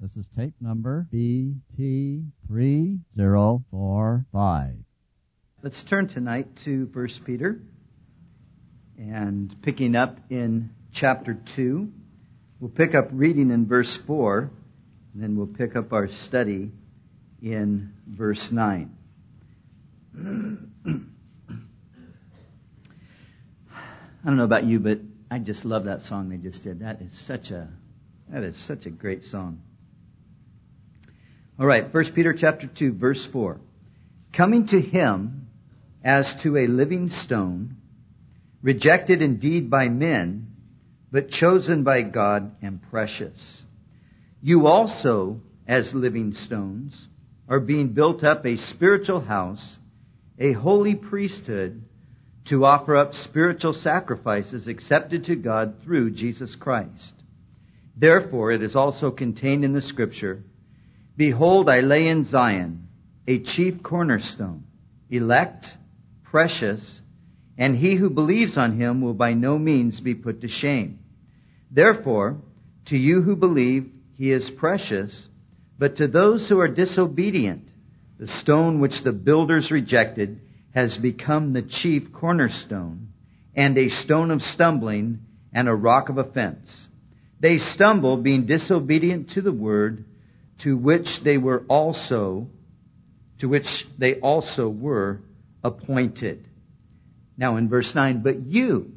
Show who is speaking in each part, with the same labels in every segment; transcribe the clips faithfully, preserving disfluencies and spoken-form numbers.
Speaker 1: This is tape number B T three zero four five.
Speaker 2: Let's turn tonight to First Peter, and picking up in chapter two. We'll pick up reading in verse four, and then we'll pick up our study in verse nine. I don't know about you, but I just love that song they just did. That is such a that is such a great song. All right, First Peter chapter two, verse four. Coming to him as to a living stone, rejected indeed by men, but chosen by God and precious. You also, as living stones, are being built up a spiritual house, a holy priesthood, to offer up spiritual sacrifices accepted to God through Jesus Christ. Therefore, it is also contained in the Scripture, Behold, I lay in Zion a chief cornerstone, elect, precious, and he who believes on him will by no means be put to shame. Therefore, to you who believe, he is precious, but to those who are disobedient, the stone which the builders rejected has become the chief cornerstone, and a stone of stumbling and a rock of offense. They stumble, being disobedient to the word, to which they were also, to which they also were appointed. Now in verse nine, but you.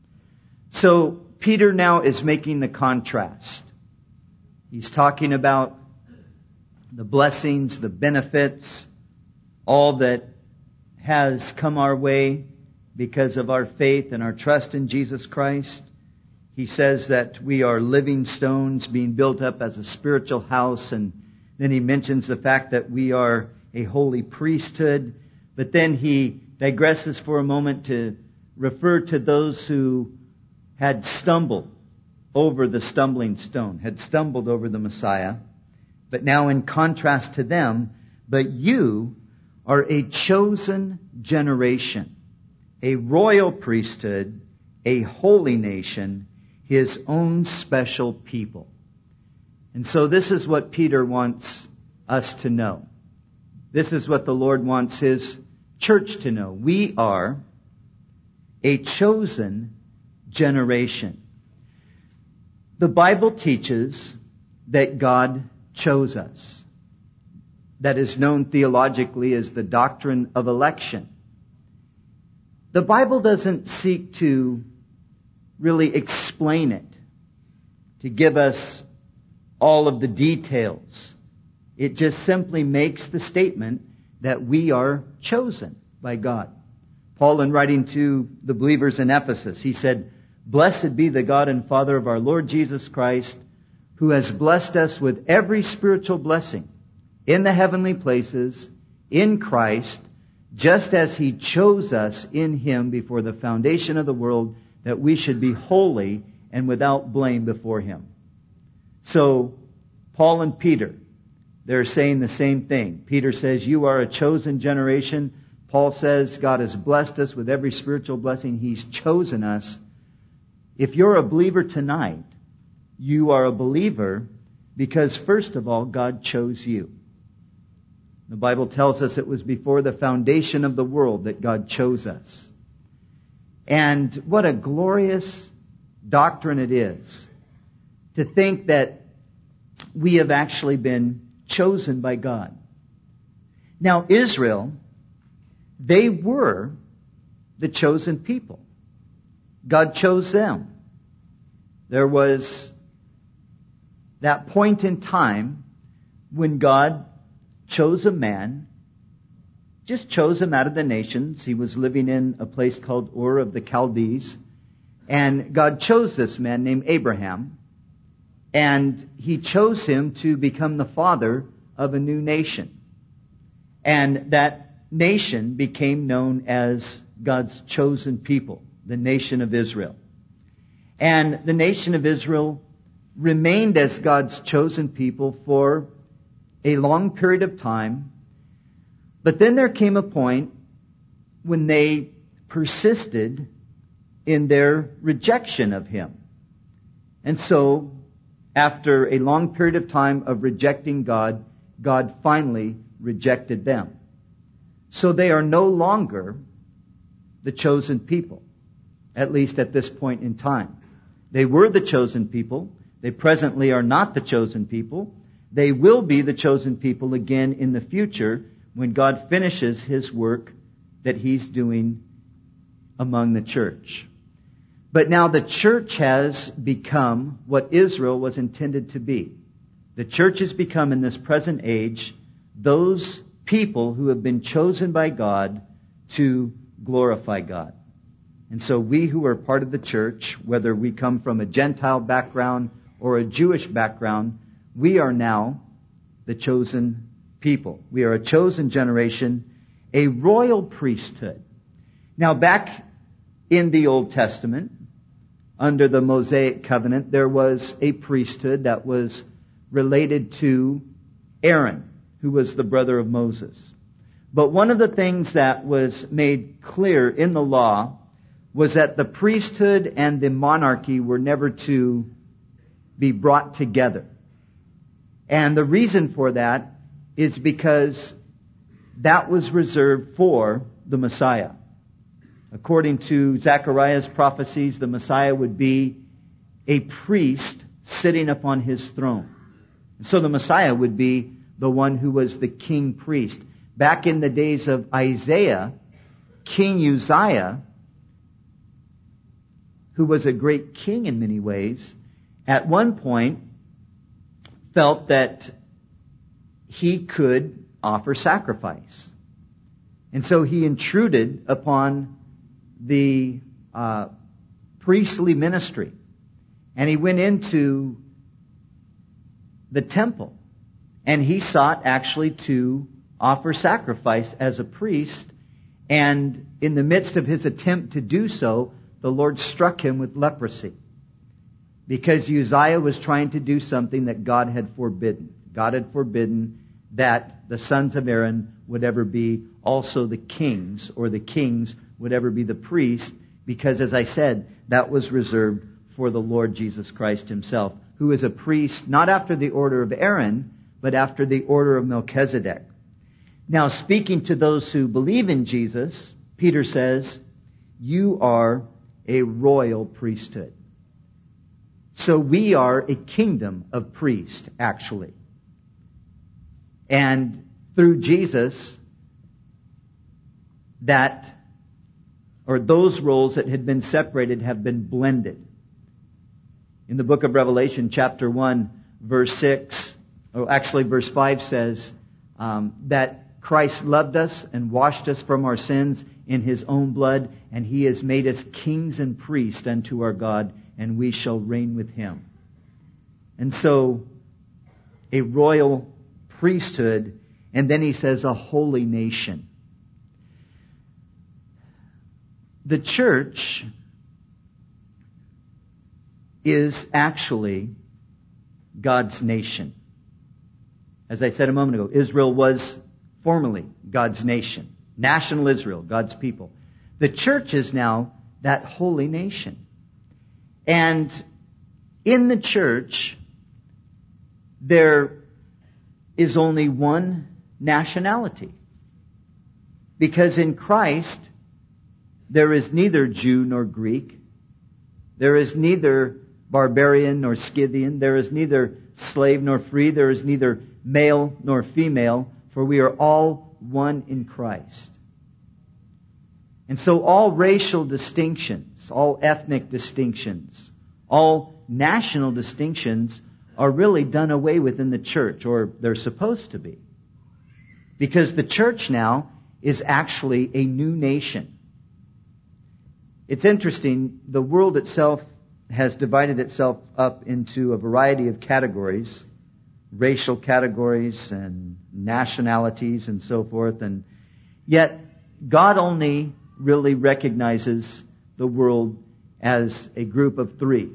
Speaker 2: So Peter now is making the contrast. He's talking about the blessings, the benefits, all that has come our way because of our faith and our trust in Jesus Christ. He says that we are living stones being built up as a spiritual house, and then he mentions the fact that we are a holy priesthood. But then he digresses for a moment to refer to those who had stumbled over the stumbling stone, had stumbled over the Messiah. But now in contrast to them, but you are a chosen generation, a royal priesthood, a holy nation, his own special people. And so this is what Peter wants us to know. This is what the Lord wants his church to know. We are a chosen generation. The Bible teaches that God chose us. That is known theologically as the doctrine of election. The Bible doesn't seek to really explain it, to give us all of the details. It just simply makes the statement that we are chosen by God. Paul, in writing to the believers in Ephesus, he said, Blessed be the God and Father of our Lord Jesus Christ, who has blessed us with every spiritual blessing in the heavenly places, in Christ, just as he chose us in him before the foundation of the world, that we should be holy and without blame before him. So, Paul and Peter, they're saying the same thing. Peter says, you are a chosen generation. Paul says, God has blessed us with every spiritual blessing. He's chosen us. If you're a believer tonight, you are a believer because, first of all, God chose you. The Bible tells us it was before the foundation of the world that God chose us. And what a glorious doctrine it is to think that we have actually been chosen by God. Now, Israel, they were the chosen people. God chose them. There was that point in time when God chose a man, just chose him out of the nations. He was living in a place called Ur of the Chaldees. And God chose this man named Abraham. And he chose him to become the father of a new nation. And that nation became known as God's chosen people, the nation of Israel. And the nation of Israel remained as God's chosen people for a long period of time. But then there came a point when they persisted in their rejection of him. And so, after a long period of time of rejecting God, God finally rejected them. So they are no longer the chosen people, at least at this point in time. They were the chosen people. They presently are not the chosen people. They will be the chosen people again in the future when God finishes His work that He's doing among the church. But now the church has become what Israel was intended to be. The church has become in this present age those people who have been chosen by God to glorify God. And so we who are part of the church, whether we come from a Gentile background or a Jewish background, we are now the chosen people. We are a chosen generation, a royal priesthood. Now back in the Old Testament, under the Mosaic covenant, there was a priesthood that was related to Aaron, who was the brother of Moses. But one of the things that was made clear in the law was that the priesthood and the monarchy were never to be brought together. And the reason for that is because that was reserved for the Messiah. According to Zechariah's prophecies, the Messiah would be a priest sitting upon His throne. So the Messiah would be the one who was the king priest. Back in the days of Isaiah, King Uzziah, who was a great king in many ways, at one point felt that he could offer sacrifice. And so he intruded upon the uh, priestly ministry. And he went into the temple. And he sought actually to offer sacrifice as a priest. And in the midst of his attempt to do so, the Lord struck him with leprosy. Because Uzziah was trying to do something that God had forbidden. God had forbidden that the sons of Aaron would ever be also the kings, or the kings would ever be the priests, because, as I said, that was reserved for the Lord Jesus Christ Himself, who is a priest not after the order of Aaron, but after the order of Melchizedek. Now, speaking to those who believe in Jesus, Peter says, you are a royal priesthood. So we are a kingdom of priests, actually. And through Jesus, that, or those roles that had been separated have been blended. In the book of Revelation, chapter one, verse six, or actually verse five says, um, that Christ loved us and washed us from our sins in His own blood, and He has made us kings and priests unto our God, and we shall reign with Him. And so, a royal priesthood, and then he says a holy nation. The church is actually God's nation. As I said a moment ago, Israel was formerly God's nation. National Israel, God's people. The church is now that holy nation. And in the church, there is only one nationality. Because in Christ, there is neither Jew nor Greek. There is neither barbarian nor Scythian. There is neither slave nor free. There is neither male nor female. For we are all one in Christ. And so all racial distinctions, all ethnic distinctions, all national distinctions are really done away with in the church, or they're supposed to be. Because the church now is actually a new nation. It's interesting, the world itself has divided itself up into a variety of categories, racial categories and nationalities and so forth, and yet God only really recognizes the world as a group of three.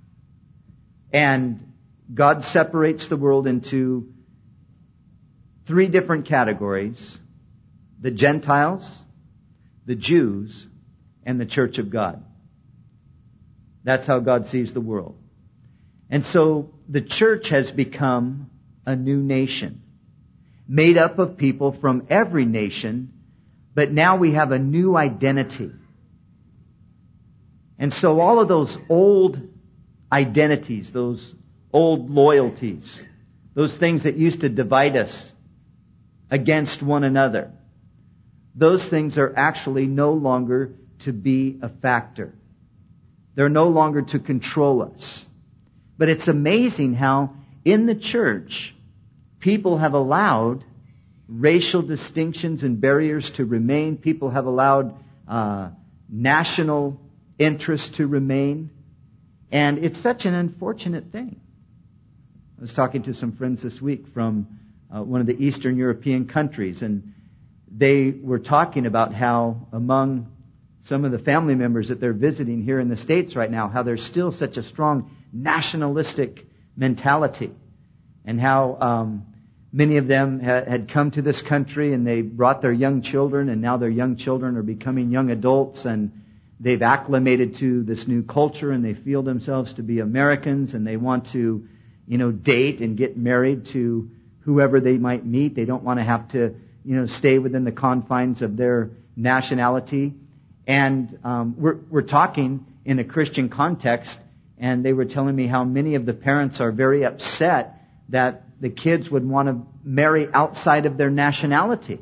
Speaker 2: And God separates the world into three different categories: the Gentiles, the Jews, and the Church of God. That's how God sees the world. And so the church has become a new nation, made up of people from every nation, but now we have a new identity. And so all of those old identities, those old loyalties, those things that used to divide us against one another, those things are actually no longer to be a factor. They're no longer to control us. But it's amazing how in the church, people have allowed racial distinctions and barriers to remain. People have allowed uh, national interests to remain. And it's such an unfortunate thing. I was talking to some friends this week from uh, one of the Eastern European countries, and they were talking about how among some of the family members that they're visiting here in the States right now, how there's still such a strong nationalistic mentality, and how um, many of them ha- had come to this country and they brought their young children, and now their young children are becoming young adults, and they've acclimated to this new culture, and they feel themselves to be Americans, and they want to, you know, date and get married to whoever they might meet. They don't want to have to, you know, stay within the confines of their nationality. And um, we're, we're talking in a Christian context, and they were telling me how many of the parents are very upset that the kids would want to marry outside of their nationality.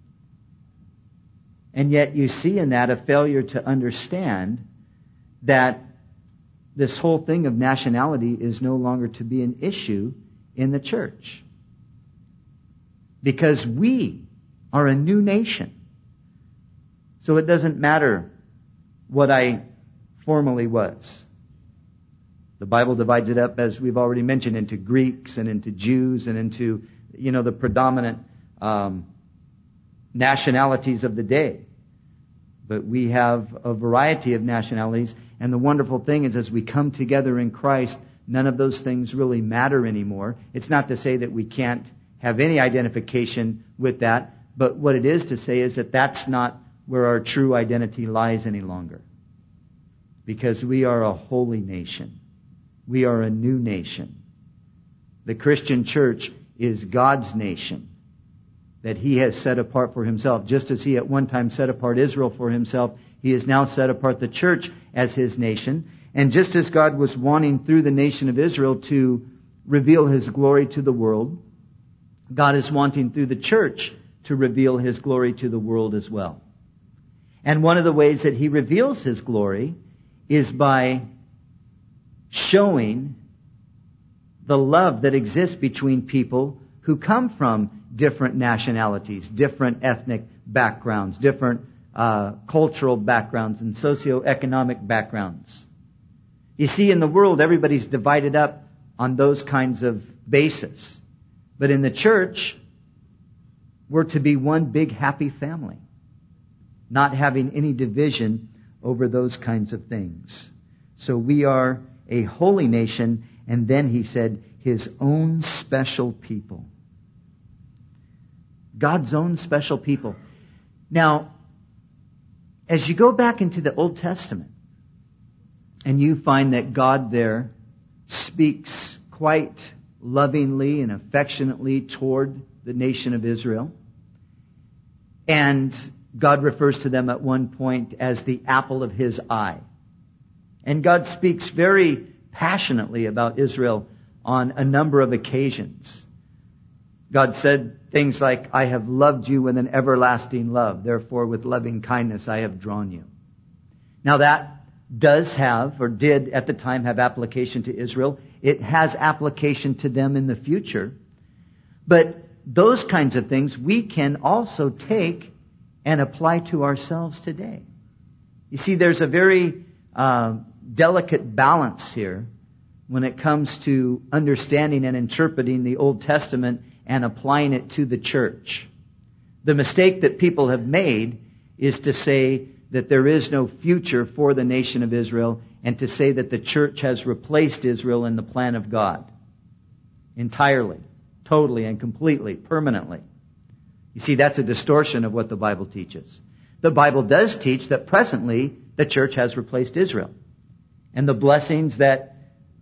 Speaker 2: And yet you see in that a failure to understand that this whole thing of nationality is no longer to be an issue in the church. Because we are a new nation. So it doesn't matter what I formerly was. The Bible divides it up, as we've already mentioned, into Greeks and into Jews and into, you know, the predominant um, nationalities of the day. But we have a variety of nationalities, and the wonderful thing is as we come together in Christ, none of those things really matter anymore. It's not to say that we can't have any identification with that, but what it is to say is that that's not where our true identity lies any longer. Because we are a holy nation. We are a new nation. The Christian church is God's nation that He has set apart for Himself. Just as He at one time set apart Israel for Himself, He has now set apart the church as His nation. And just as God was wanting through the nation of Israel to reveal His glory to the world, God is wanting through the church to reveal His glory to the world as well. And one of the ways that He reveals His glory is by showing the love that exists between people who come from different nationalities, different ethnic backgrounds, different uh, cultural backgrounds, and socioeconomic backgrounds. You see, in the world, everybody's divided up on those kinds of basis. But in the church, we're to be one big happy family, not having any division over those kinds of things. So we are a holy nation, and then He said, His own special people. God's own special people. Now, as you go back into the Old Testament, and you find that God there speaks quite lovingly and affectionately toward the nation of Israel, and God refers to them at one point as the apple of His eye. And God speaks very passionately about Israel on a number of occasions. God said things like, I have loved you with an everlasting love. Therefore, with loving kindness, I have drawn you. Now that does have, or did at the time have application to Israel. It has application to them in the future. But those kinds of things we can also take and apply to ourselves today. You see, there's a very uh, delicate balance here when it comes to understanding and interpreting the Old Testament and applying it to the church. The mistake that people have made is to say that there is no future for the nation of Israel, and to say that the church has replaced Israel in the plan of God. Entirely, totally, and completely, permanently. You see, that's a distortion of what the Bible teaches. The Bible does teach that presently the church has replaced Israel. And the blessings that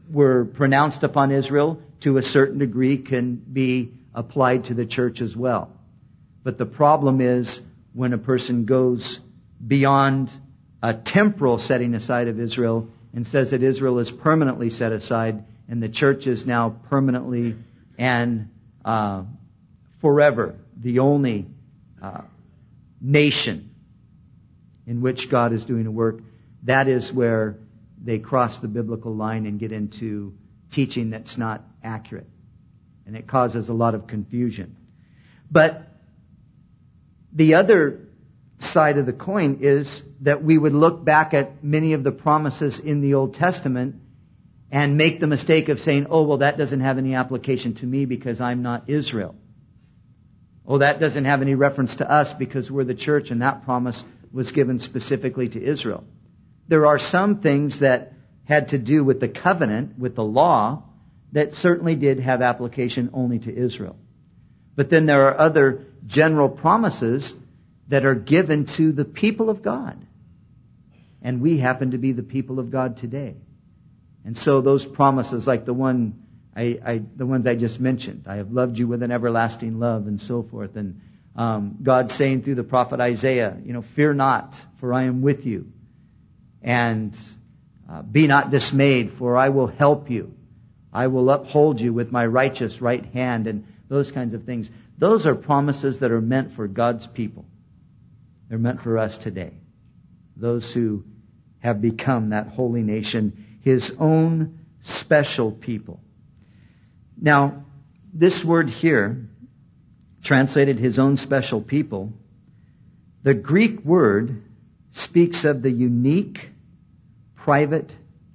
Speaker 2: were pronounced upon Israel, to a certain degree, can be applied to the church as well. But the problem is when a person goes beyond a temporal setting aside of Israel and says that Israel is permanently set aside and the church is now permanently and uh, forever the only uh, nation in which God is doing a work. That is where they cross the biblical line and get into teaching that's not accurate. And it causes a lot of confusion. But the other side of the coin is that we would look back at many of the promises in the Old Testament and make the mistake of saying, oh, well, that doesn't have any application to me because I'm not Israel. Oh, that doesn't have any reference to us because we're the church and that promise was given specifically to Israel. There are some things that had to do with the covenant, with the law, that certainly did have application only to Israel. But then there are other general promises that are given to the people of God. And we happen to be the people of God today. And so those promises, like the one I, I the ones I just mentioned, I have loved you with an everlasting love and so forth. And um, God saying through the prophet Isaiah, you know, fear not, for I am with you. And uh, be not dismayed, for I will help you. I will uphold you with my righteous right hand, and those kinds of things. Those are promises that are meant for God's people. They're meant for us today. Those who have become that holy nation, His own special people. Now, this word here, translated His own special people, the Greek word speaks of the unique, private,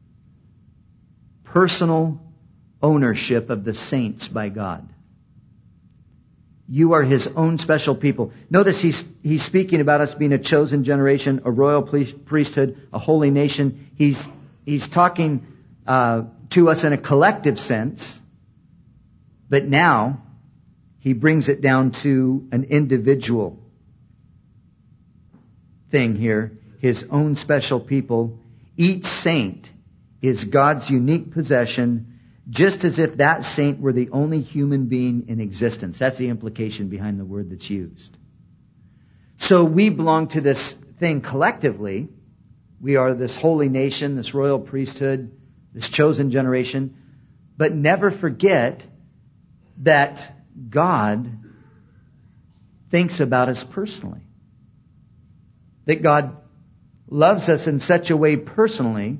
Speaker 2: personal ownership of the saints by God. You are His own special people. Notice he's, he's speaking about us being a chosen generation, a royal priesthood, a holy nation. He's, he's talking uh, to us in a collective sense, but now he brings it down to an individual thing here. His own special people. Each saint is God's unique possession, just as if that saint were the only human being in existence. That's the implication behind the word that's used. So we belong to this thing collectively. We are this holy nation, this royal priesthood, this chosen generation. But never forget that God thinks about us personally. That God loves us in such a way personally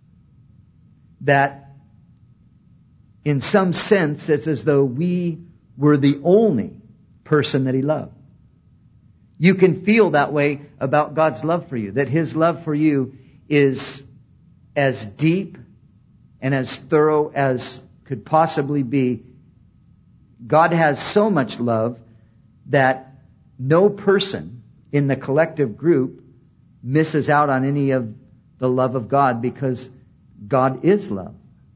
Speaker 2: that in some sense it's as though we were the only person that He loved. You can feel that way about God's love for you, that His love for you is as deep and as thorough as could possibly be. God has so much love that no person in the collective group misses out on any of the love of God, because God is love.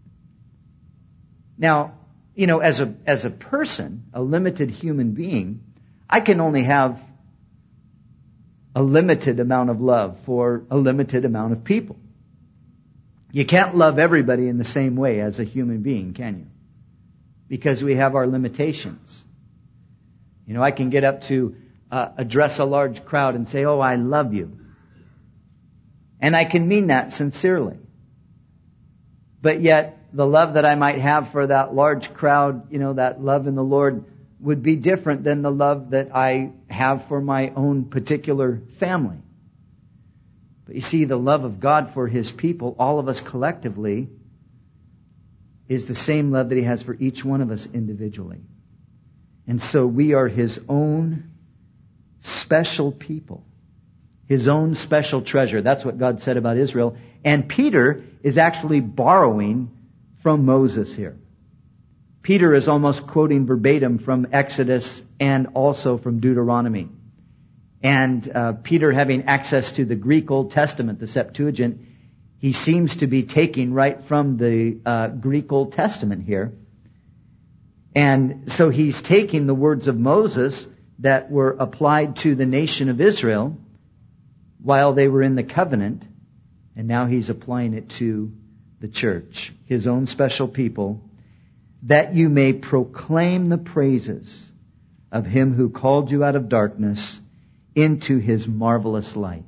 Speaker 2: Now, you know, as a as a person, a limited human being, I can only have a limited amount of love for a limited amount of people. You can't love everybody in the same way as a human being, can you? Because we have our limitations. You know, I can get up to uh, address a large crowd and say, "Oh, I love you." And I can mean that sincerely. But yet, the love that I might have for that large crowd, you know, that love in the Lord, would be different than the love that I have for my own particular family. But you see, the love of God for His people, all of us collectively, is the same love that He has for each one of us individually. And so we are His own special people. His own special treasure. That's what God said about Israel. And Peter is actually borrowing from Moses here. Peter is almost quoting verbatim from Exodus and also from Deuteronomy. And uh, Peter, having access to the Greek Old Testament, the Septuagint, he seems to be taking right from the uh, Greek Old Testament here. And so he's taking the words of Moses that were applied to the nation of Israel while they were in the covenant, and now he's applying it to the church, His own special people, that you may proclaim the praises of Him who called you out of darkness into His marvelous light.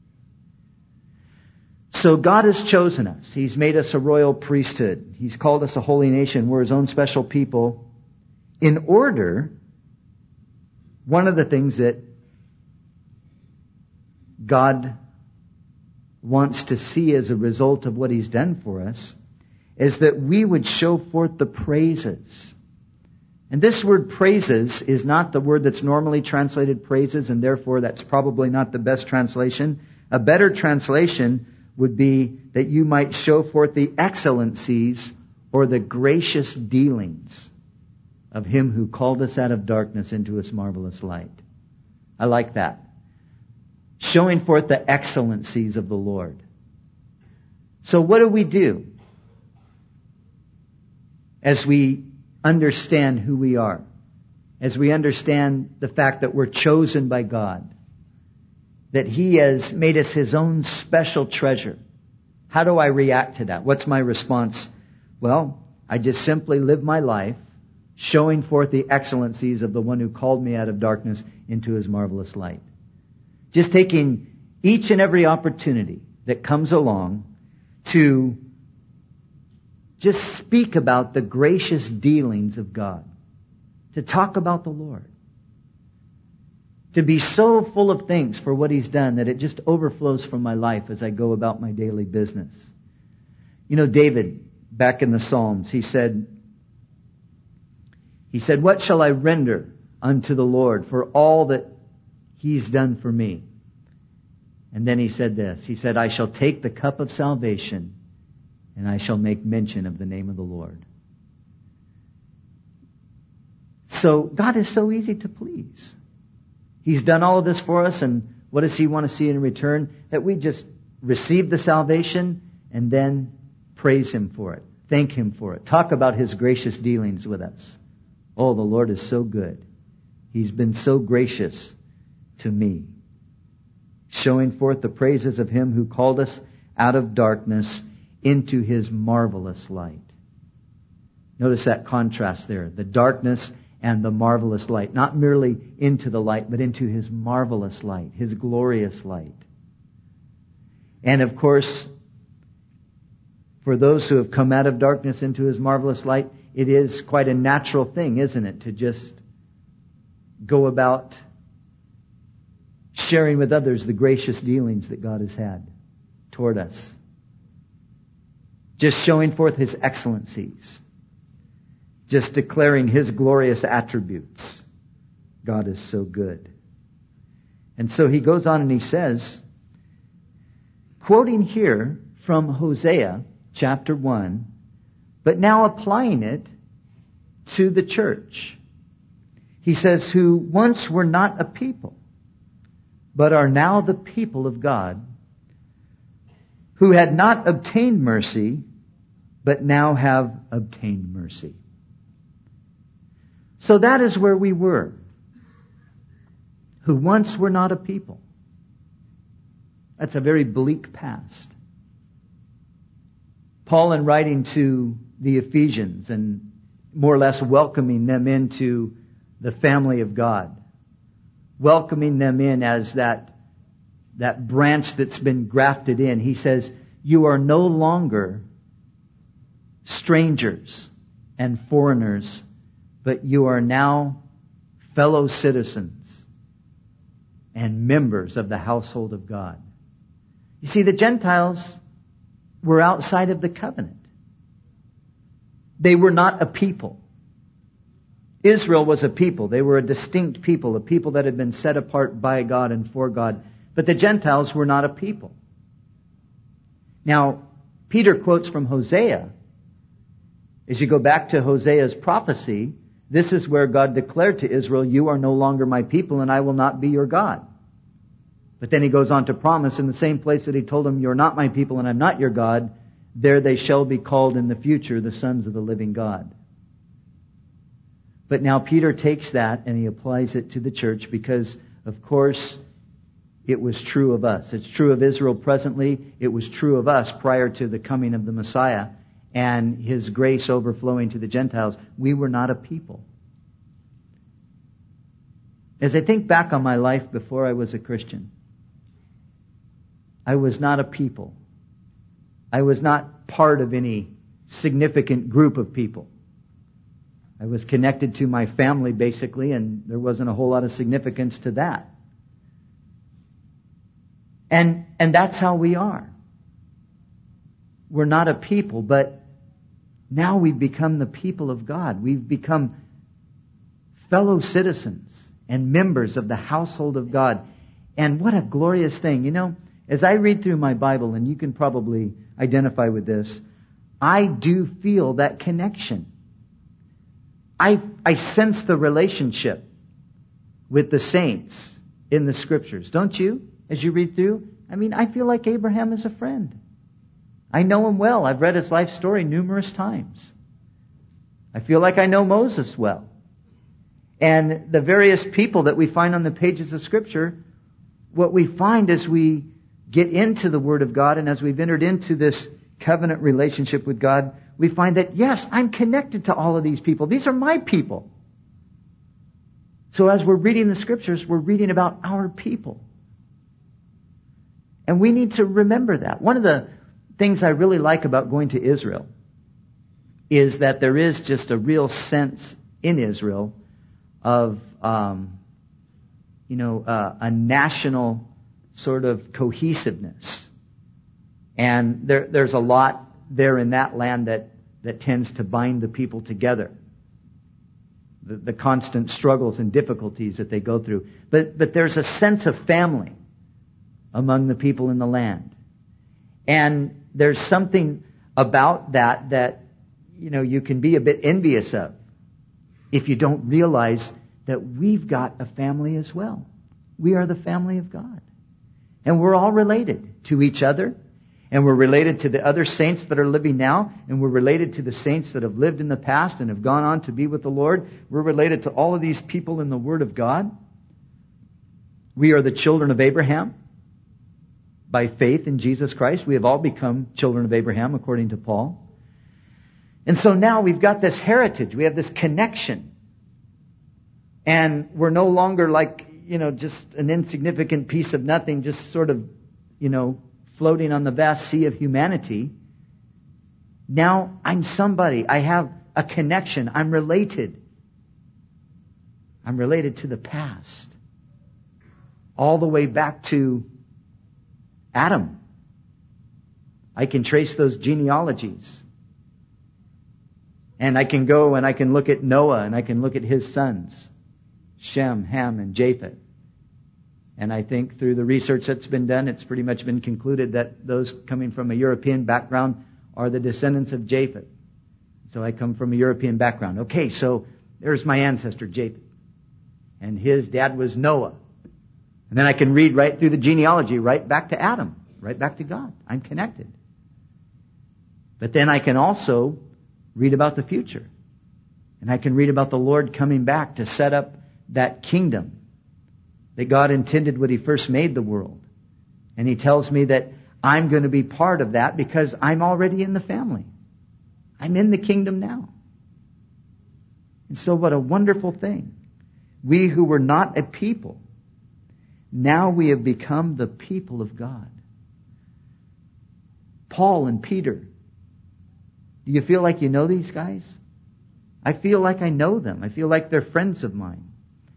Speaker 2: So God has chosen us. He's made us a royal priesthood. He's called us a holy nation. We're His own special people. In order, one of the things that God wants to see as a result of what He's done for us is that we would show forth the praises. And this word praises is not the word that's normally translated praises, and therefore that's probably not the best translation. A better translation would be that you might show forth the excellencies or the gracious dealings of Him who called us out of darkness into His marvelous light. I like that. Showing forth the excellencies of the Lord. So what do we do as we understand who we are? As we understand the fact that we're chosen by God, that He has made us His own special treasure. How do I react to that? What's my response? Well, I just simply live my life showing forth the excellencies of the one who called me out of darkness into His marvelous light. Just taking each and every opportunity that comes along to just speak about the gracious dealings of God. To talk about the Lord. To be so full of thanks for what He's done that it just overflows from my life as I go about my daily business. You know, David, back in the Psalms, he said, he said, "What shall I render unto the Lord for all that He's done for me?" And then he said this, he said, "I shall take the cup of salvation and I shall make mention of the name of the Lord." So God is so easy to please. He's done all of this for us, and what does He want to see in return? That we just receive the salvation and then praise Him for it. Thank Him for it. Talk about His gracious dealings with us. Oh, the Lord is so good. He's been so gracious to me. Showing forth the praises of Him who called us out of darkness into His marvelous light. Notice that contrast there. The darkness and the marvelous light. Not merely into the light, but into His marvelous light, His glorious light. And of course, for those who have come out of darkness into His marvelous light, it is quite a natural thing, isn't it, to just go about sharing with others the gracious dealings that God has had toward us. Just showing forth His excellencies. Just declaring His glorious attributes. God is so good. And so he goes on and he says, quoting here from Hosea chapter one, but now applying it to the church. He says, who once were not a people, but are now the people of God, who had not obtained mercy, but now have obtained mercy. So that is where we were, who once were not a people. That's a very bleak past. Paul, in writing to the Ephesians and more or less welcoming them into the family of God, welcoming them in as that, that branch that's been grafted in, he says, you are no longer strangers and foreigners, but you are now fellow citizens and members of the household of God. You see, the Gentiles were outside of the covenant. They were not a people. Israel was a people. They were a distinct people, a people that had been set apart by God and for God. But the Gentiles were not a people. Now, Peter quotes from Hosea. As you go back to Hosea's prophecy, this is where God declared to Israel, you are no longer my people and I will not be your God. But then he goes on to promise in the same place that he told them, you're not my people and I'm not your God, there they shall be called in the future the sons of the living God. But now Peter takes that and he applies it to the church because, of course, it was true of us. It's true of Israel presently. It was true of us prior to the coming of the Messiah and His grace overflowing to the Gentiles. We were not a people. As I think back on my life before I was a Christian, I was not a people. I was not part of any significant group of people. I was connected to my family, basically, and there wasn't a whole lot of significance to that. And, and that's how we are. We're not a people, but now we've become the people of God. We've become fellow citizens and members of the household of God. And what a glorious thing. You know, as I read through my Bible, and you can probably identify with this, I do feel that connection. I, I sense the relationship with the saints in the Scriptures. Don't you? As you read through? I mean, I feel like Abraham is a friend. I know him well. I've read his life story numerous times. I feel like I know Moses well. And the various people that we find on the pages of Scripture, what we find as we get into the Word of God and as we've entered into this covenant relationship with God, we find that, yes, I'm connected to all of these people. These are my people. So as we're reading the Scriptures, we're reading about our people. And we need to remember that. One of the things I really like about going to Israel is that there is just a real sense in Israel of, um, you know, uh, a national sort of cohesiveness. And there, there's a lot there in that land that, that tends to bind the people together. The, the constant struggles and difficulties that they go through. But, but there's a sense of family among the people in the land. And there's something about that that, you know, you can be a bit envious of if you don't realize that we've got a family as well. We are the family of God. And we're all related to each other. And we're related to the other saints that are living now. And we're related to the saints that have lived in the past and have gone on to be with the Lord. We're related to all of these people in the Word of God. We are the children of Abraham. By faith in Jesus Christ, we have all become children of Abraham, according to Paul. And so now we've got this heritage. We have this connection. And we're no longer like, you know, just an insignificant piece of nothing, just sort of, you know, floating on the vast sea of humanity. Now I'm somebody. I have a connection. I'm related. I'm related to the past. All the way back to Adam. I can trace those genealogies. And I can go and I can look at Noah and I can look at his sons, Shem, Ham, and Japheth. And I think through the research that's been done, it's pretty much been concluded that those coming from a European background are the descendants of Japheth. So I come from a European background. Okay, so there's my ancestor, Japheth. And his dad was Noah. And then I can read right through the genealogy, right back to Adam, right back to God. I'm connected. But then I can also read about the future. And I can read about the Lord coming back to set up that kingdom that God intended when He first made the world. And He tells me that I'm going to be part of that because I'm already in the family. I'm in the kingdom now. And so what a wonderful thing. We who were not a people, now we have become the people of God. Paul and Peter. Do you feel like you know these guys? I feel like I know them. I feel like they're friends of mine.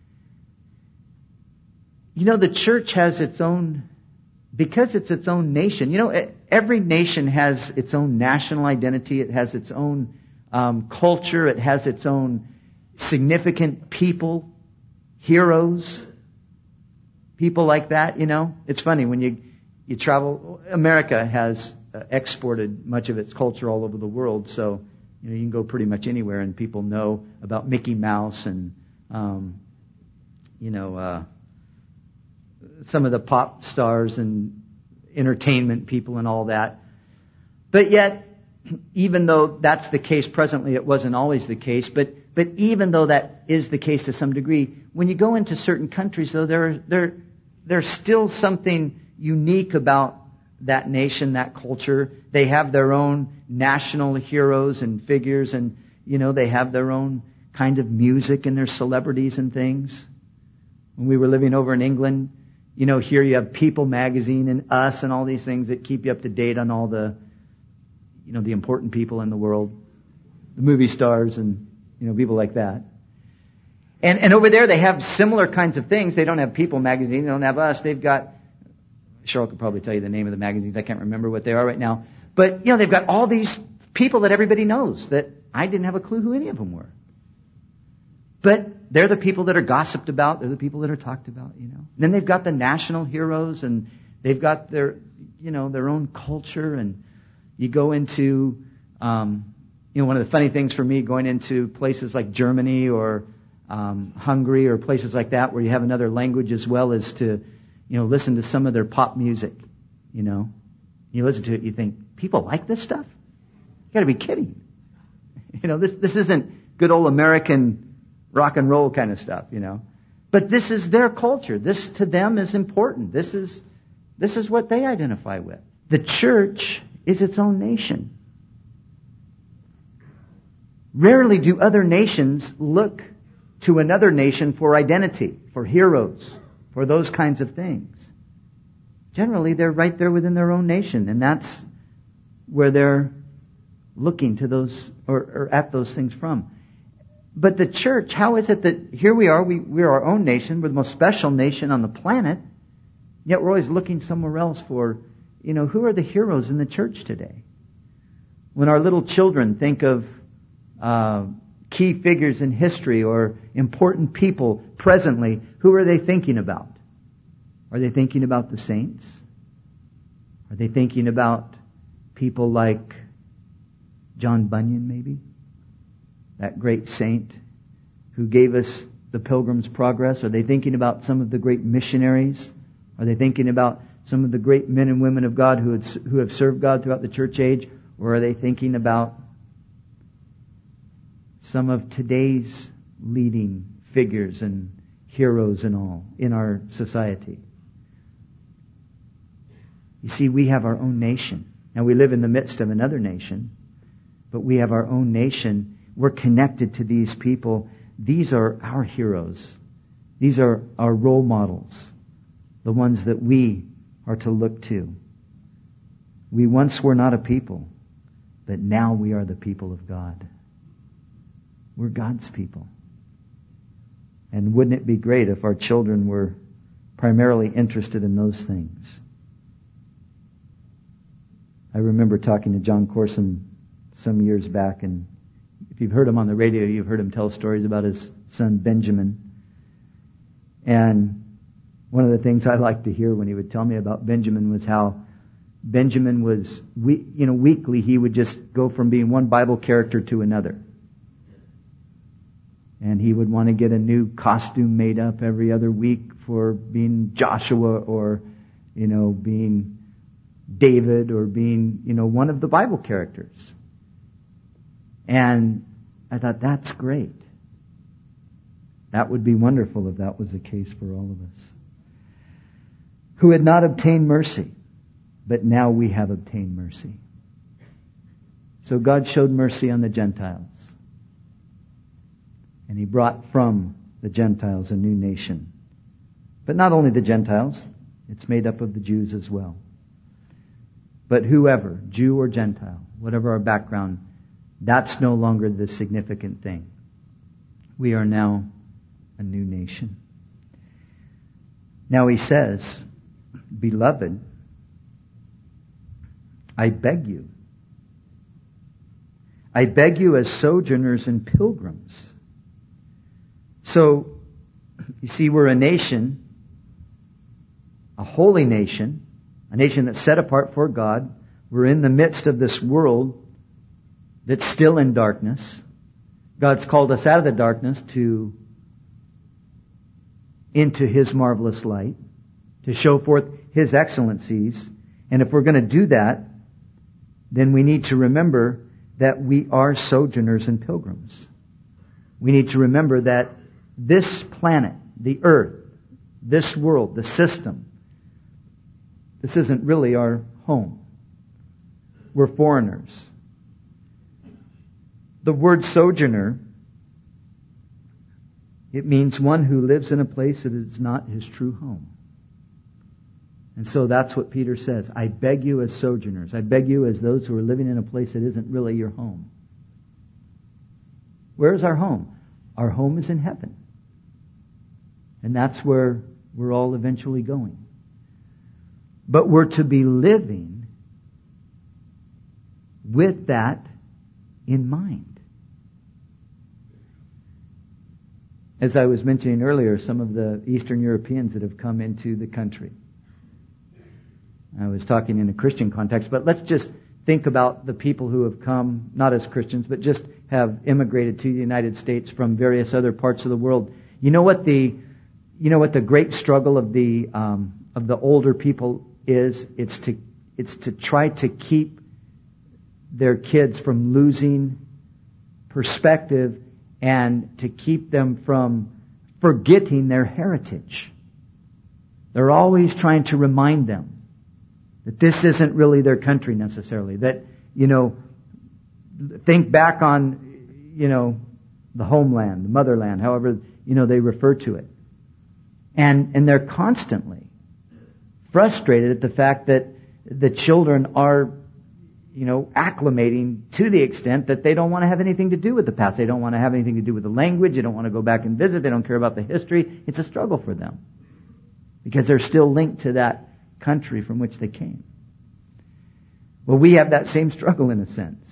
Speaker 2: You know, the church has its own, because it's its own nation. You know, every nation has its own national identity. It has its own um, culture. It has its own significant people, heroes. People like that, you know. It's funny when you you travel. America has uh, exported much of its culture all over the world, so you know you can go pretty much anywhere and people know about Mickey Mouse and um, you know uh, some of the pop stars and entertainment people and all that. But yet, even though that's the case presently, it wasn't always the case. But but even though that is the case to some degree, when you go into certain countries, though, there are, there there's still something unique about that nation, that culture. They have their own national heroes and figures, and, you know, they have their own kind of music and their celebrities and things. When we were living over in England, you know, here you have People magazine and Us and all these things that keep you up to date on all the, you know, the important people in the world, the movie stars and, you know, people like that. And, and over there they have similar kinds of things. They don't have People magazine. They don't have Us. They've got, Cheryl could probably tell you the name of the magazines. I can't remember what they are right now. But, you know, they've got all these people that everybody knows that I didn't have a clue who any of them were. But they're the people that are gossiped about. They're the people that are talked about, you know. And then they've got the national heroes, and they've got their, you know, their own culture. And you go into, um, you know, one of the funny things for me going into places like Germany or um, Hungary or places like that where you have another language as well is to, you know, listen to some of their pop music, you know. You listen to it, you think, people like this stuff? You gotta be kidding. You know, this this isn't good old American rock and roll kind of stuff, you know. But this is their culture. This to them is important. This is this is what they identify with. The church is its own nation. Rarely do other nations look to another nation for identity, for heroes, for those kinds of things. Generally, they're right there within their own nation, and that's where they're looking to those or, or at those things from. But the church, how is it that here we are, we, we're our own nation, we're the most special nation on the planet, yet we're always looking somewhere else for, you know, who are the heroes in the church today? When our little children think of uh, key figures in history or important people presently, who are they thinking about? Are they thinking about the saints? Are they thinking about people like John Bunyan, maybe? That great saint who gave us the Pilgrim's Progress? Are they thinking about some of the great missionaries? Are they thinking about some of the great men and women of God who had, who have served God throughout the church age? Or are they thinking about some of today's leading figures and heroes and all in our society? You see, we have our own nation. Now, we live in the midst of another nation, but we have our own nation. We're connected to these people. These are our heroes. These are our role models, the ones that we are to look to. We once were not a people, but now we are the people of God. We're God's people. And wouldn't it be great if our children were primarily interested in those things? I remember talking to John Corson some years back, and if you've heard him on the radio, you've heard him tell stories about his son Benjamin. And one of the things I liked to hear when he would tell me about Benjamin was how Benjamin was, you know, weekly he would just go from being one Bible character to another. And he would want to get a new costume made up every other week for being Joshua or, you know, being David or being, you know, one of the Bible characters. And I thought, that's great. That would be wonderful if that was the case for all of us. Who had not obtained mercy, but now we have obtained mercy. So God showed mercy on the Gentiles. And He brought from the Gentiles a new nation. But not only the Gentiles, it's made up of the Jews as well. But whoever, Jew or Gentile, whatever our background, that's no longer the significant thing. We are now a new nation. Now He says, Beloved, I beg you. I beg you as sojourners and pilgrims. So, you see, we're a nation, a holy nation, a nation that's set apart for God. We're in the midst of this world that's still in darkness. God's called us out of the darkness to into His marvelous light, to show forth His excellencies. And if we're going to do that, then we need to remember that we are sojourners and pilgrims. We need to remember that this planet, the earth, this world, the system, this isn't really our home. We're foreigners. The word sojourner, it means one who lives in a place that is not his true home. And so that's what Peter says. I beg you as sojourners. I beg you as those who are living in a place that isn't really your home. Where is our home? Our home is in heaven. And that's where we're all eventually going. But we're to be living with that in mind. As I was mentioning earlier, some of the Eastern Europeans that have come into the country. I was talking in a Christian context, but let's just think about the people who have come, not as Christians, but just have immigrated to the United States from various other parts of the world. You know what the, you know what the great struggle of the um, of the older people is? It's to it's to try to keep their kids from losing perspective and to keep them from forgetting their heritage. They're always trying to remind them that this isn't really their country necessarily. That, you know, think back on, you know, the homeland, the motherland, however, you know, they refer to it. And, and they're constantly frustrated at the fact that the children are, you know, acclimating to the extent that they don't want to have anything to do with the past. They don't want to have anything to do with the language. They don't want to go back and visit. They don't care about the history. It's a struggle for them because they're still linked to that country from which they came. Well, we have that same struggle in a sense.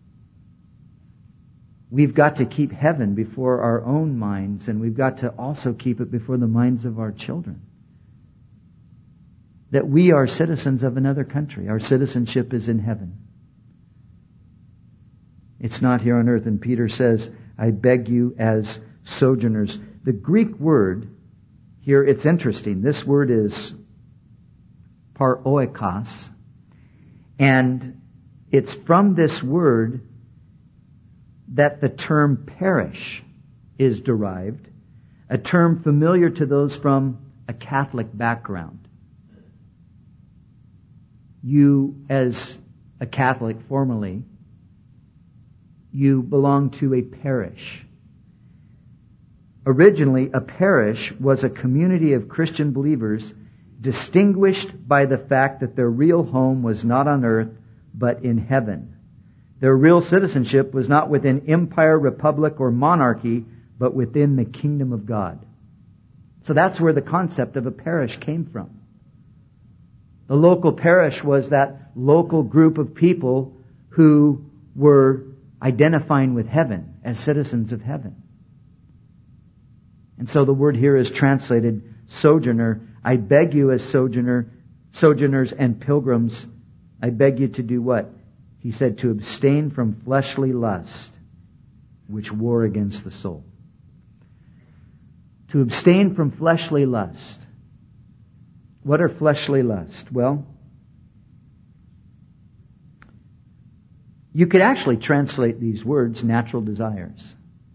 Speaker 2: We've got to keep heaven before our own minds, and we've got to also keep it before the minds of our children. That we are citizens of another country. Our citizenship is in heaven. It's not here on earth. And Peter says, I beg you as sojourners. The Greek word here, it's interesting. This word is paroikos. And it's from this word that the term parish is derived, a term familiar to those from a Catholic background. You, as a Catholic formerly, you belong to a parish. Originally, a parish was a community of Christian believers distinguished by the fact that their real home was not on earth, but in heaven. Their real citizenship was not within empire, republic, or monarchy, but within the kingdom of God. So that's where the concept of a parish came from. The local parish was that local group of people who were identifying with heaven as citizens of heaven. And so the word here is translated sojourner. I beg you as sojourner, sojourners and pilgrims, I beg you to do what? He said, to abstain from fleshly lust, which war against the soul. To abstain from fleshly lust. What are fleshly lust? Well, you could actually translate these words natural desires.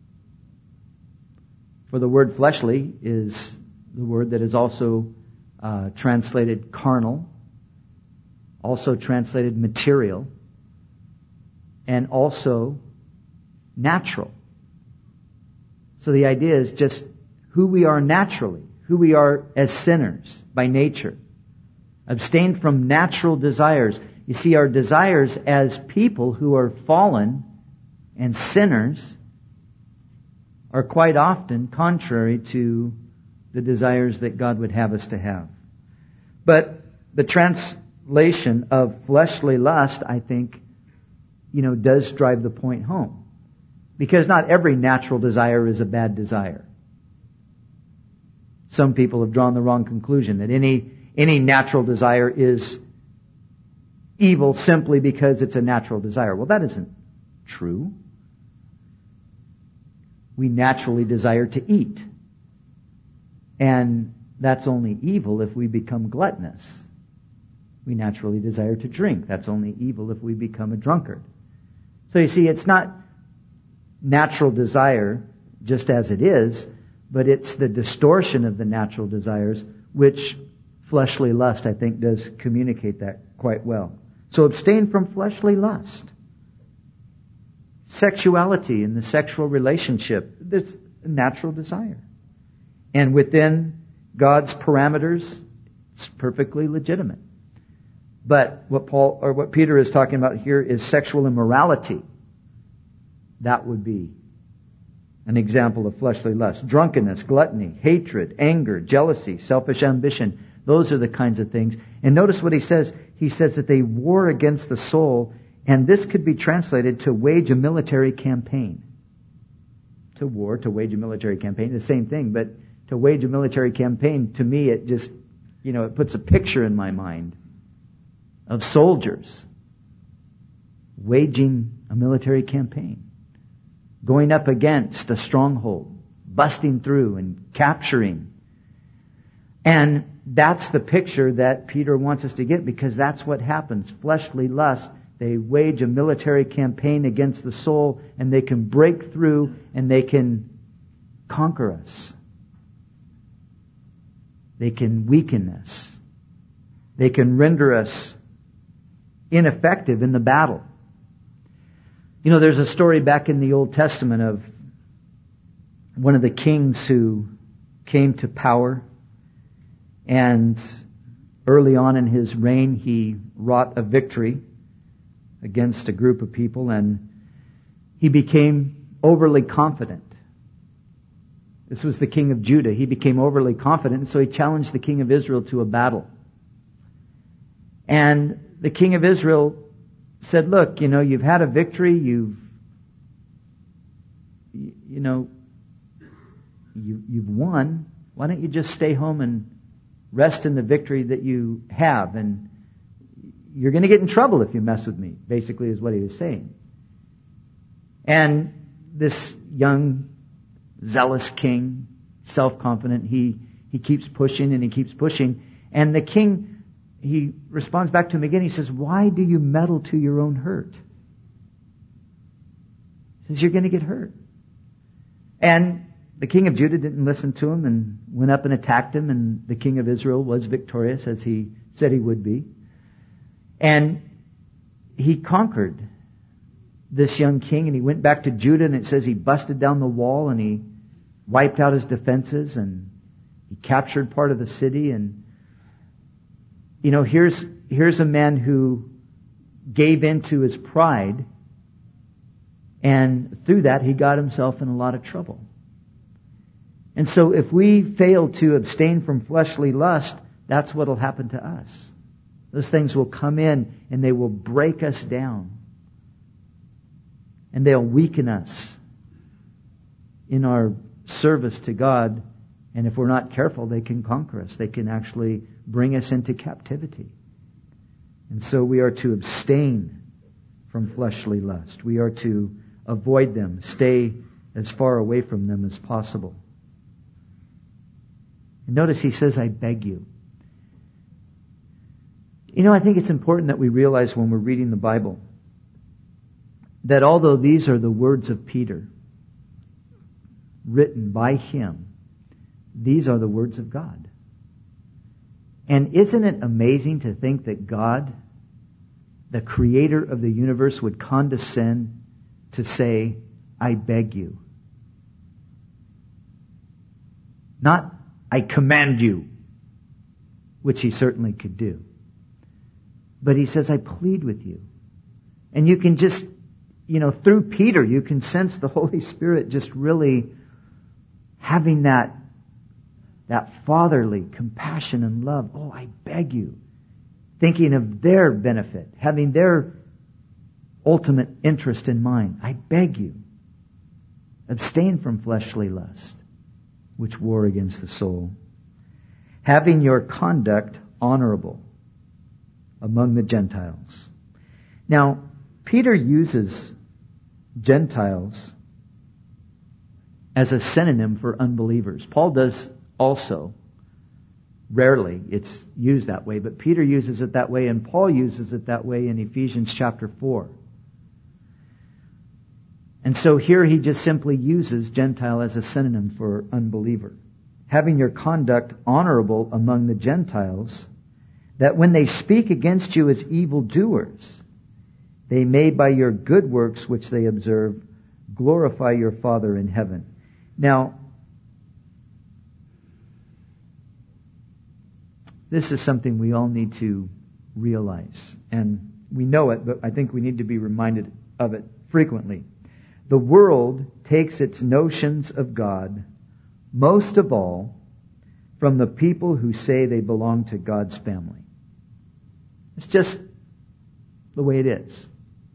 Speaker 2: For the word fleshly is the word that is also uh, translated carnal, also translated material, and also natural. So the idea is just who we are naturally, who we are as sinners by nature. Abstain from natural desires. You see, our desires as people who are fallen and sinners are quite often contrary to the desires that God would have us to have. But the translation of fleshly lust, I think, you know, does drive the point home. Because not every natural desire is a bad desire. Some people have drawn the wrong conclusion that any any natural desire is evil simply because it's a natural desire. Well, that isn't true. We naturally desire to eat. And that's only evil if we become gluttonous. We naturally desire to drink. That's only evil if we become a drunkard. So you see, it's not natural desire just as it is, but it's the distortion of the natural desires, which fleshly lust, I think, does communicate that quite well. So abstain from fleshly lust. Sexuality in the sexual relationship, there's a natural desire. And within God's parameters, it's perfectly legitimate. But what Paul or what Peter is talking about here is sexual immorality. That would be an example of fleshly lust. Drunkenness, gluttony, hatred, anger, jealousy, selfish ambition. Those are the kinds of things. And notice what he says. He says that they war against the soul, and this could be translated to wage a military campaign. To war, to wage a military campaign, the same thing, but to wage a military campaign, to me, it just, you know, it puts a picture in my mind of soldiers waging a military campaign, going up against a stronghold, busting through and capturing. And that's the picture that Peter wants us to get, because that's what happens. Fleshly lust, they wage a military campaign against the soul, and they can break through and they can conquer us. They can weaken us. They can render us ineffective in the battle. You know, there's a story back in the Old Testament of one of the kings who came to power, and early on in his reign he wrought a victory against a group of people, and he became overly confident. This was the king of Judah. He became overly confident, and so he challenged the king of Israel to a battle. And the king of Israel said, look, you know, you've had a victory, you've, you know, you, you've won. Why don't you just stay home and rest in the victory that you have? And you're going to get in trouble if you mess with me, basically is what he was saying. And this young, zealous king, self-confident, he, he keeps pushing and he keeps pushing. And the king, he responds back to him again. He says, why do you meddle to your own hurt? He says, you're going to get hurt. And the king of Judah didn't listen to him and went up and attacked him, and the king of Israel was victorious, as he said he would be. And he conquered this young king, and he went back to Judah, and it says he busted down the wall and he wiped out his defenses and he captured part of the city. And you know, here's here's a man who gave in to his pride, and through that he got himself in a lot of trouble. And so if we fail to abstain from fleshly lust, that's what will happen to us. Those things will come in and they will break us down. And they'll weaken us in our service to God. And if we're not careful, they can conquer us. They can actually bring us into captivity. And so we are to abstain from fleshly lust. We are to avoid them, stay as far away from them as possible. And notice he says, I beg you. You know, I think it's important that we realize when we're reading the Bible that although these are the words of Peter, written by him, these are the words of God. And isn't it amazing to think that God, the creator of the universe, would condescend to say, I beg you. Not, I command you, which he certainly could do. But he says, I plead with you. And you can just, you know, through Peter, you can sense the Holy Spirit just really having that, that fatherly compassion and love. Oh, I beg you. Thinking of their benefit, having their ultimate interest in mind. I beg you. Abstain from fleshly lust, which war against the soul. Having your conduct honorable among the Gentiles. Now, Peter uses Gentiles as a synonym for unbelievers. Paul does also. Rarely it's used that way, but Peter uses it that way, and Paul uses it that way in Ephesians chapter four. And so here he just simply uses Gentile as a synonym for unbeliever. Having your conduct honorable among the Gentiles, that when they speak against you as evildoers, they may by your good works which they observe glorify your Father in heaven. Now, this is something we all need to realize. And we know it, but I think we need to be reminded of it frequently. The world takes its notions of God, most of all, from the people who say they belong to God's family. It's just the way it is.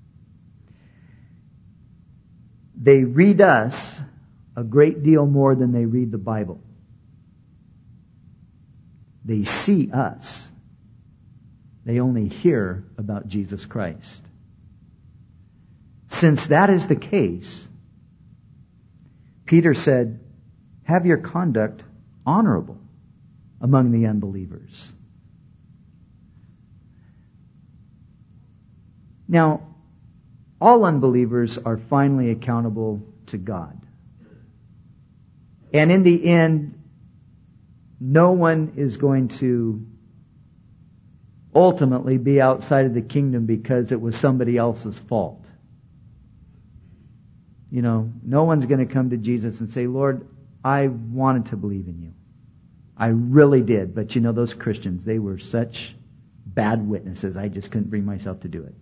Speaker 2: They read us a great deal more than they read the Bible. They see us. They only hear about Jesus Christ. Since that is the case, Peter said, have your conduct honorable among the unbelievers. Now, all unbelievers are finally accountable to God. And in the end, no one is going to ultimately be outside of the kingdom because it was somebody else's fault. You know, no one's going to come to Jesus and say, Lord, I wanted to believe in you. I really did. But you know, those Christians, they were such bad witnesses, I just couldn't bring myself to do it.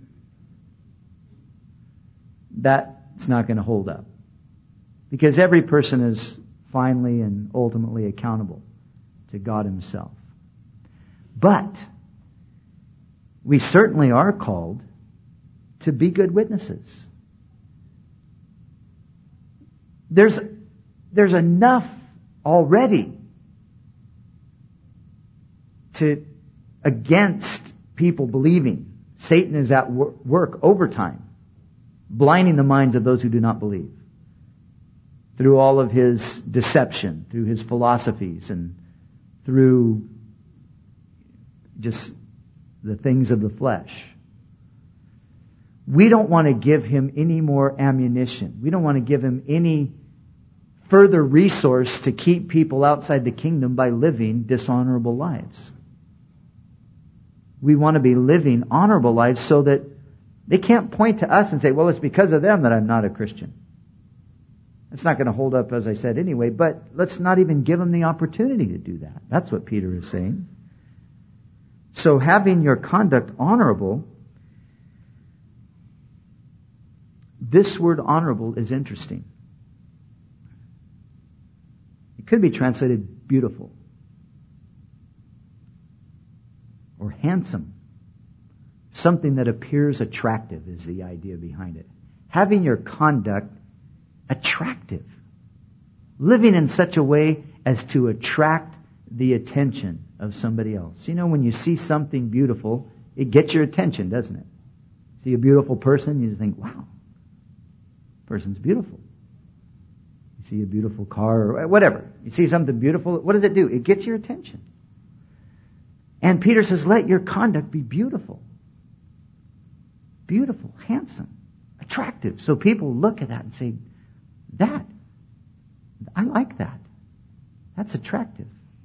Speaker 2: That's not going to hold up. Because every person is finally and ultimately accountable to God Himself. But we certainly are called to be good witnesses. There's, there's enough already to, against people believing. Satan is at wor- work overtime, blinding the minds of those who do not believe. Through all of his deception, through his philosophies, and through just the things of the flesh. We don't want to give him any more ammunition. We don't want to give him any further resource to keep people outside the kingdom by living dishonorable lives. We want to be living honorable lives so that they can't point to us and say, well, it's because of them that I'm not a Christian. It's not going to hold up, as I said, anyway, but let's not even give them the opportunity to do that. That's what Peter is saying. So having your conduct honorable, this word honorable is interesting. It could be translated beautiful or handsome. Something that appears attractive is the idea behind it. Having your conduct attractive. Living in such a way as to attract the attention of somebody else. You know, when you see something beautiful, it gets your attention, doesn't it? See a beautiful person, you just think, wow, person's beautiful. You see a beautiful car or whatever. You see something beautiful, what does it do? It gets your attention. And Peter says, let your conduct be beautiful. Beautiful, handsome, attractive. So people look at that and say, that, I like that. That's attractive.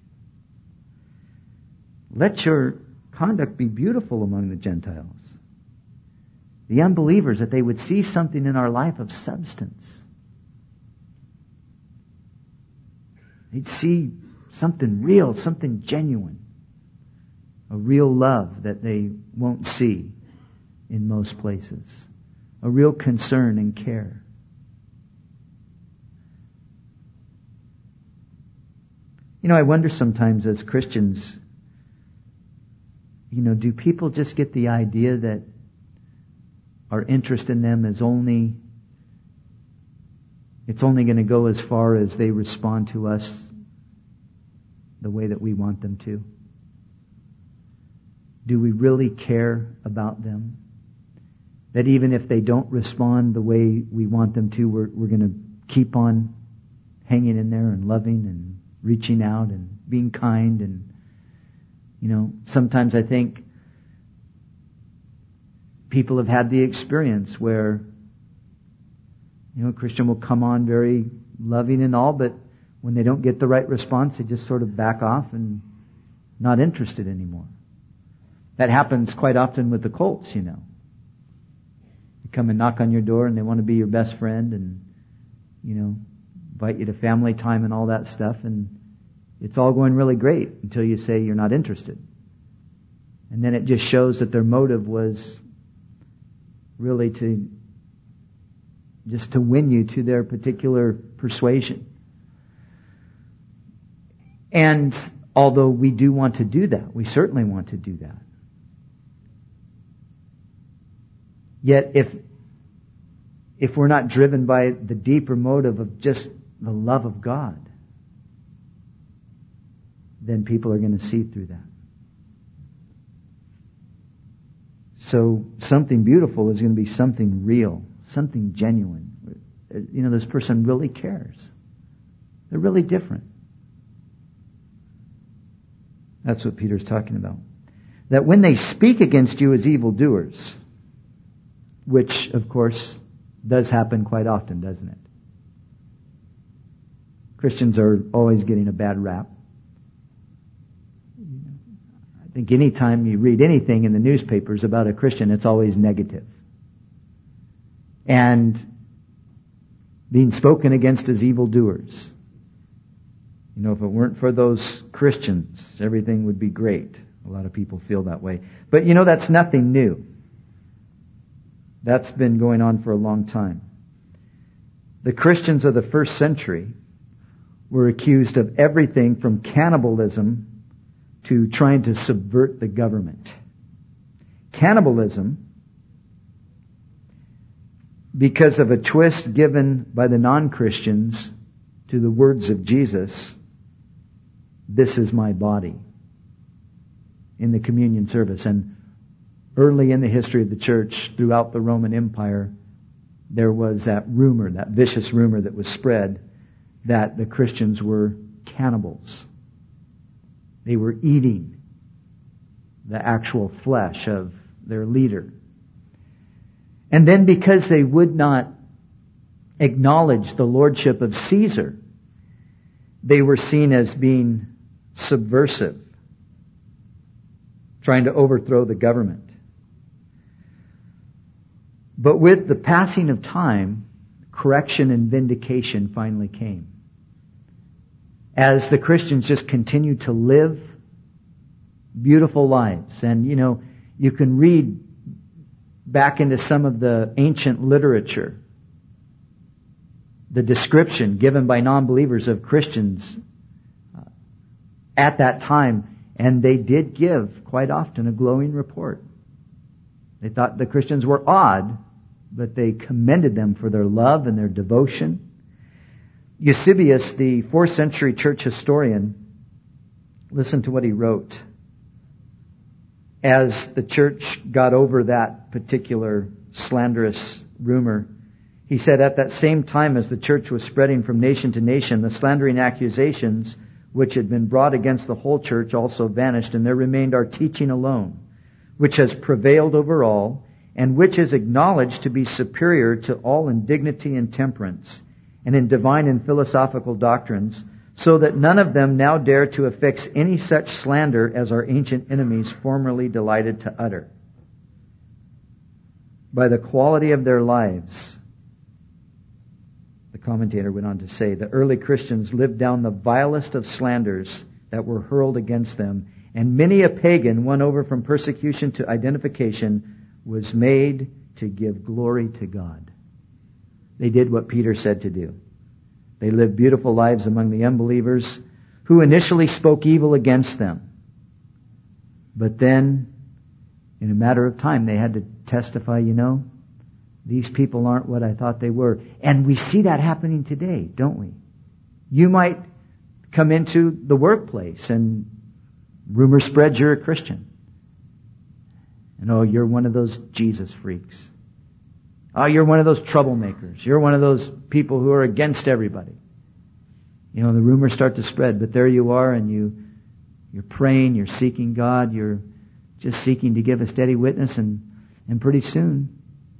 Speaker 2: Let your conduct be beautiful among the Gentiles. The unbelievers, that they would see something in our life of substance. They'd see something real, something genuine. A real love that they won't see in most places. A real concern and care. You know, I wonder sometimes as Christians, you know, do people just get the idea that our interest in them is only, it's only going to go as far as they respond to us the way that we want them to? Do we really care about them? That even if they don't respond the way we want them to, we're, we're going to keep on hanging in there and loving and reaching out and being kind. And, you know, sometimes I think people have had the experience where You know, a Christian will come on very loving and all, but when they don't get the right response, they just sort of back off and not interested anymore. That happens quite often with the cults, you know. They come and knock on your door and they want to be your best friend and, you know, invite you to family time and all that stuff, and it's all going really great until you say you're not interested. And then it just shows that their motive was really to just to win you to their particular persuasion. And although we do want to do that, we certainly want to do that. Yet if if we're not driven by the deeper motive of just the love of God, then people are going to see through that. So something beautiful is going to be something real, something genuine. You know, this person really cares. They're really different. That's what Peter's talking about. That when they speak against you as evildoers, which, of course, does happen quite often, doesn't it? Christians are always getting a bad rap. I think any time you read anything in the newspapers about a Christian, it's always negative. And being spoken against as evildoers. You know, if it weren't for those Christians, everything would be great. A lot of people feel that way. But you know, that's nothing new. That's been going on for a long time. The Christians of the first century were accused of everything from cannibalism to trying to subvert the government. Cannibalism, because of a twist given by the non-Christians to the words of Jesus, "This is my body," in the communion service. And early in the history of the church, throughout the Roman Empire, there was that rumor, that vicious rumor that was spread that the Christians were cannibals. They were eating the actual flesh of their leader. And then because they would not acknowledge the lordship of Caesar, they were seen as being subversive, trying to overthrow the government. But with the passing of time, correction and vindication finally came. As the Christians just continued to live beautiful lives. And, you know, you can read back into some of the ancient literature, the description given by non-believers of Christians at that time, and they did give quite often a glowing report. They thought the Christians were odd, but they commended them for their love and their devotion. Eusebius, the fourth century church historian, listen to what he wrote. As the church got over that particular slanderous rumor, he said, "At that same time as the church was spreading from nation to nation, the slandering accusations which had been brought against the whole church also vanished, and there remained our teaching alone, which has prevailed over all, and which is acknowledged to be superior to all in dignity and temperance, and in divine and philosophical doctrines, so that none of them now dare to affix any such slander as our ancient enemies formerly delighted to utter. By the quality of their lives," the commentator went on to say, "the early Christians lived down the vilest of slanders that were hurled against them, and many a pagan, won over from persecution to identification, was made to give glory to God." They did what Peter said to do. They lived beautiful lives among the unbelievers who initially spoke evil against them. But then, in a matter of time, they had to testify, you know, these people aren't what I thought they were. And we see that happening today, don't we? You might come into the workplace and rumor spreads you're a Christian. And oh, you're one of those Jesus freaks. Oh, you're one of those troublemakers. You're one of those people who are against everybody. You know, the rumors start to spread, but there you are, and you, you're praying, you're seeking God, you're just seeking to give a steady witness, and, and pretty soon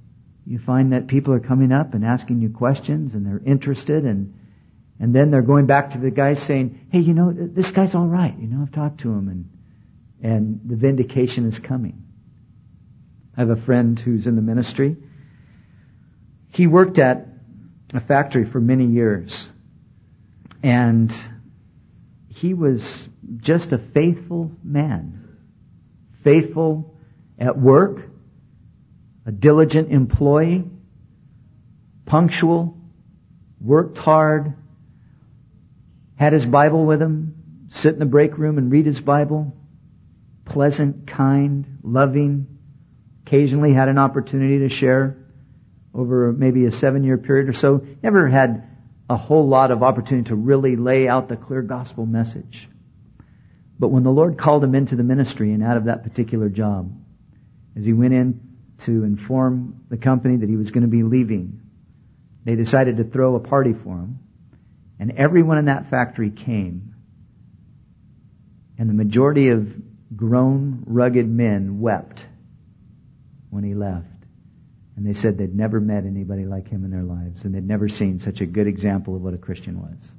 Speaker 2: You find that people are coming up and asking you questions and they're interested, and and then they're going back to the guy saying, hey, you know, this guy's all right. You know, I've talked to him, and and the vindication is coming. I have a friend who's in the ministry. He worked at a factory for many years, and he was just a faithful man. Faithful at work, a diligent employee, punctual, worked hard, had his Bible with him, sit in the break room and read his Bible, pleasant, kind, loving, occasionally had an opportunity to share over maybe a seven-year period or so. Never had a whole lot of opportunity to really lay out the clear gospel message. But when the Lord called him into the ministry and out of that particular job, as he went in to inform the company that he was going to be leaving, they decided to throw a party for him. And everyone in that factory came. And the majority of grown, rugged men wept when he left. And they said they'd never met anybody like him in their lives, and they'd never seen such a good example of what a Christian was.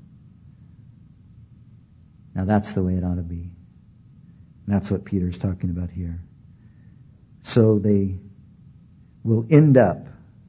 Speaker 2: Now that's the way it ought to be. And that's what Peter's talking about here. So they will end up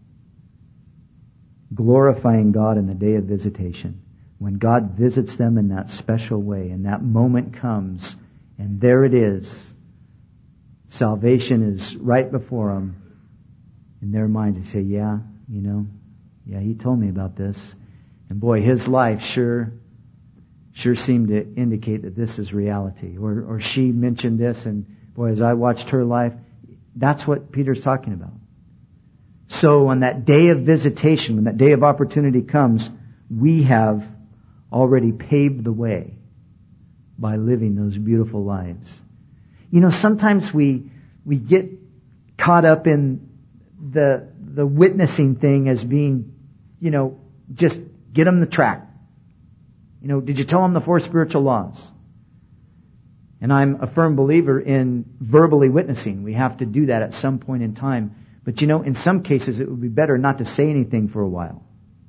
Speaker 2: glorifying God in the day of visitation. When God visits them in that special way, and that moment comes, and there it is. Salvation is right before them. In their minds, they say, yeah, you know, yeah, he told me about this. And boy, his life sure sure seemed to indicate that this is reality. Or, or she mentioned this, and boy, as I watched her life, that's what Peter's talking about. So on that day of visitation, when that day of opportunity comes, we have already paved the way by living those beautiful lives. You know, sometimes we we get caught up in the the witnessing thing as being, you know, just get them the tract. You know, did you tell them the four spiritual laws? And I'm a firm believer in verbally witnessing. We have to do that at some point in time. But you know, in some cases it would be better not to say anything for a while.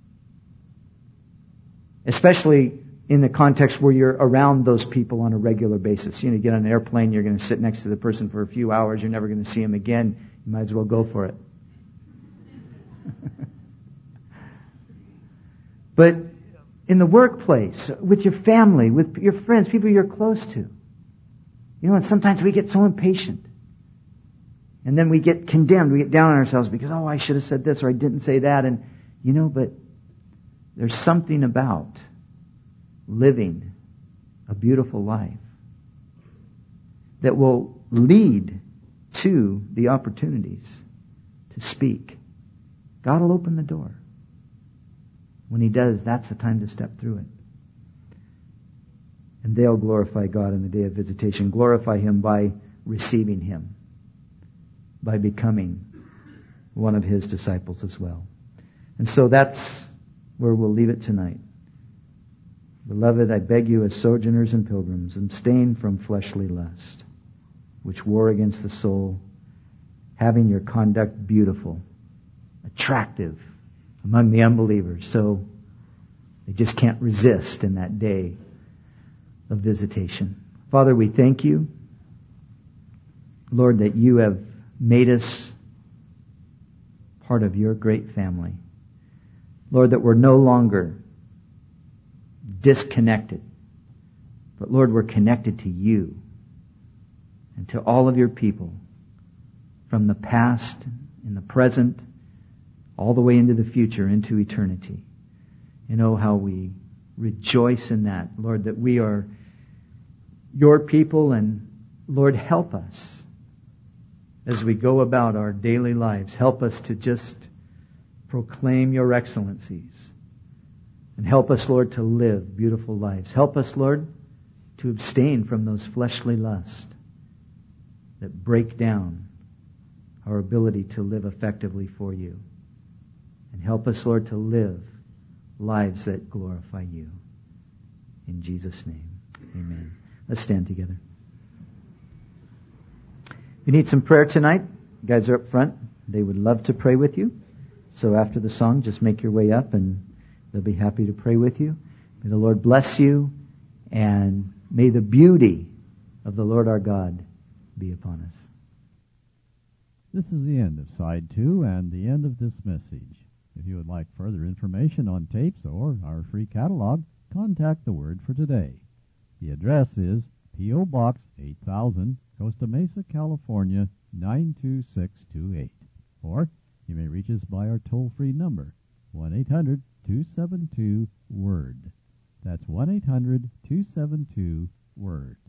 Speaker 2: Especially in the context where you're around those people on a regular basis. You know, you get on an airplane, you're going to sit next to the person for a few hours, you're never going to see him again. You might as well go for it. But in the workplace, with your family, with your friends, people you're close to. You know, and sometimes we get so impatient. And then we get condemned, we get down on ourselves because, oh, I should have said this or I didn't say that. And, you know, but there's something about living a beautiful life that will lead to the opportunities to speak. God will open the door. When He does, that's the time to step through it. And they'll glorify God in the day of visitation. Glorify Him by receiving Him, by becoming one of His disciples as well. And so that's where we'll leave it tonight. Beloved, I beg you as sojourners and pilgrims, abstain from fleshly lust, which war against the soul, having your conduct beautiful, attractive among the unbelievers, so they just can't resist in that day of visitation. Father, we thank you, Lord, that you have made us part of your great family. Lord, that we're no longer disconnected, but Lord, we're connected to you and to all of your people from the past, in the present, all the way into the future, into eternity. And oh, how we rejoice in that, Lord, that we are your people, and Lord, help us as we go about our daily lives. Help us to just proclaim your excellencies. And help us, Lord, to live beautiful lives. Help us, Lord, to abstain from those fleshly lusts that break down our ability to live effectively for you. And help us, Lord, to live lives that glorify you. In Jesus' name, amen. Let's stand together. If you need some prayer tonight, you guys are up front. They would love to pray with you. So after the song, just make your way up and they'll be happy to pray with you. May the Lord bless you, and may the beauty of the Lord our God be upon us.
Speaker 1: This is the end of side two and the end of this message. If you would like further information on tapes or our free catalog, contact the Word for Today. The address is P O. Box eight thousand, Costa Mesa, California, nine two six two eight. Or you may reach us by our toll-free number, one eight hundred two seven two WORD. That's one eight hundred two seven two WORD.